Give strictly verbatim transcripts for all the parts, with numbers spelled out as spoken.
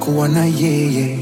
kuwa na yeye,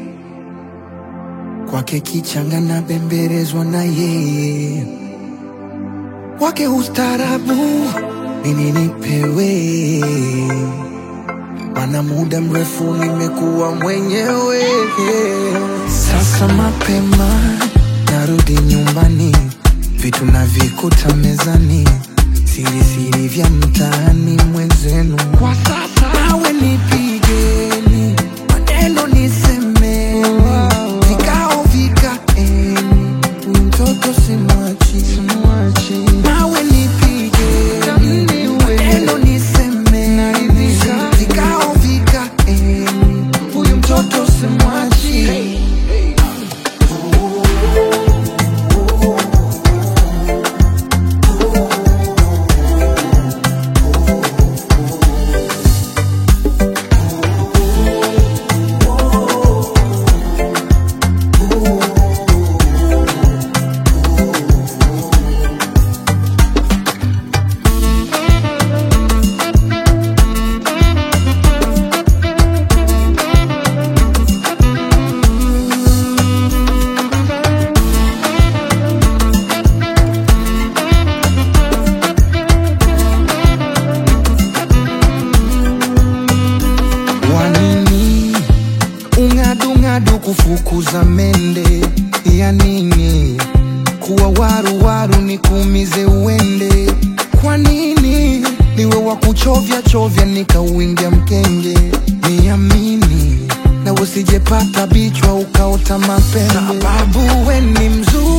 kwake kichanga na bembelezwa na yeye, wake ustarabu nini nipewe, wana muda mrefu nimekuwa mwenyewe. Sasa mapema narudi nyumbani, vitu navikuta mezani, siri siri vya mtaani mwenzenu. Kwa sasa nawe nipigeni, maneno nisemeni, vikao vikaeni, mtoto simwachi, simwachi. Nawe nipigeni, maneno nisemeni, vikao vikaeni, huyu mtoto simwachi. Ungadu kufukuza mende ya nini? Kuwa waru waru nikuumize uende. Kwa nini niwe wa kuchovya chovya nikauingia mkenge? Niamini na usijepata bichwa ukaota mapembe, sababu we ni mzuri.